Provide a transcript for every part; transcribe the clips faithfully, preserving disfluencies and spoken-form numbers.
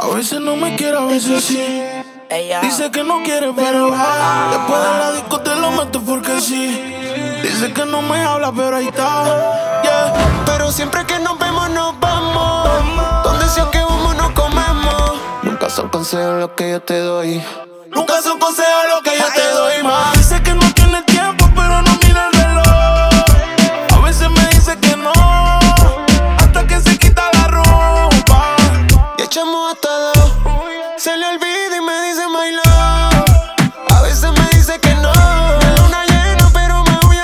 A veces no me quiere, a veces sí. Ella dice que no quiere, pero va. Después de la disco te lo meto porque sí. Dice que no me habla, pero ahí está. Yeah. Pero siempre que nos vemos, nos vamos. Donde sea que vamos, nos comemos. Nunca son consejos los que yo te doy. Nunca son consejos los que yo te doy, más. Dice que no tiene tiempo, pero no mira el reloj. A veces me dice que no, hasta que se quita la ropa. Y echamos hasta dos. Se le olvida y me dice my love. A veces me dice que no. De luna llena, pero me huye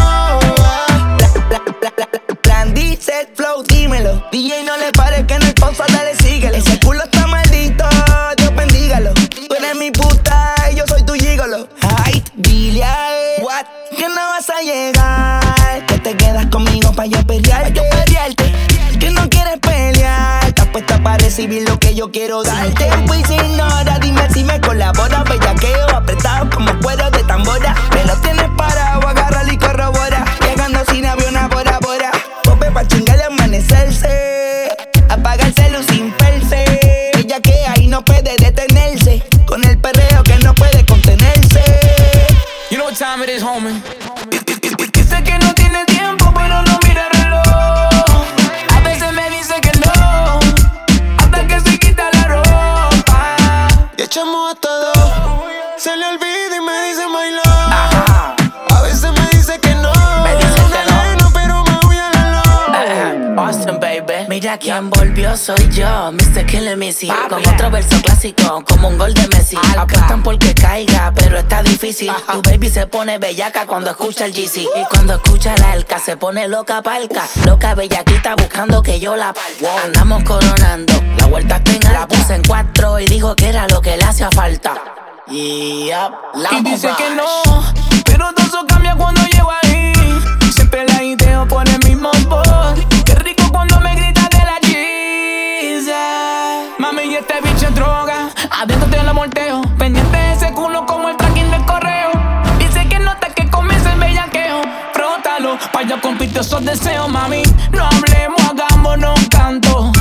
la loba. Plan dice flow, dímelo. D J no le pare que en el pausa dale síguelo. Ese culo está maldito, Dios bendígalo. Tú eres mi puta y yo soy tu gigolo. Ay, dile a él, what? Que no vas a llegar. Que te quedas conmigo pa' yo pelearte, yo pelearte. Que no quieres pelear. Estás puesta para recibir lo que yo quiero darte. Tiempo y sin hora, dime si me colabora. Bellaqueo apretado como cuero de tambora. Me lo tienes parado, agárralo y corrobora. Llegando sin avión a Bora Bora. Pope pa' chingar y amanecerse. Apaga el celu sin perse. Ella que ahí no puede detenerse. Con el perreo que no puede contenerse. You know what time it is, homie. Dice que no tiene tiempo, pero no mira el reloj. A veces me dice que no, hasta que se quita la ropa. Y echamos hasta dos. Se le olvida y me dice my love. A veces me dice que no. Me dice que no. Lleno, pero me huye la loba. Austin, baby. Mira quién volvió, soy yo, mister Killer Missy. Con otro verso clásico, como un gol de Messi. Apuestan porque caiga, pero está difícil. Tu baby se pone bellaca cuando escucha el G C. Y cuando escucha la Elka, se pone loca palca. Loca bellaquita buscando que yo la parta. Andamos coronando, la vuelta está en alta. La puse en cuatro y dijo que era lo que le hacía falta. Yeah, Y dice que no, pero todo eso cambia cuando llego ahí. Siempre la ideo por el mismo bot. Qué rico cuando me gritas de la cheese. Mami, y este bicho es droga. Adentro te lo volteo. Pendiente de ese culo como el tracking del correo. Dice que nota que comienza el bellaqueo. Frótalo, pa' yo compito esos deseos, mami. No hablemos, hagámonos canto.